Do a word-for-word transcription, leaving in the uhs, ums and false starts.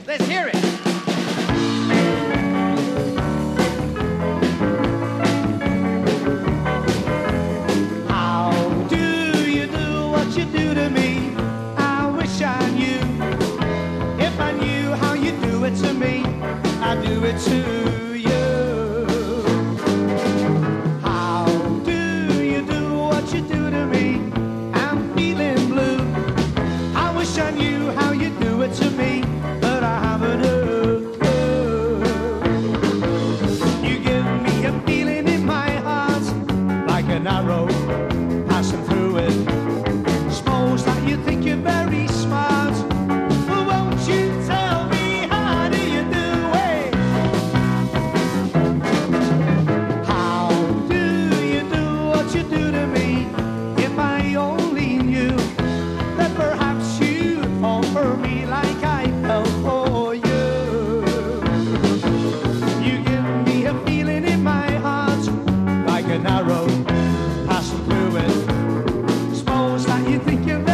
Let's hear it. How do you do what you do to me? I wish I knew. If I knew how you do it to me, I'd do it to you. How do you do what you do to me? I'm feeling blue. I wish I knew how you do it to me, but I haven't a clue. You give me a feeling in my heart, like an arrow passing through it. Suppose that you think you're very smart. Well, won't you tell me how do you do it? How do you do what you do to me? If I only knew that perhaps you'd fall for me like I fell for you. You give me a feeling in my heart, like an arrow passing through it. Suppose that you think you're very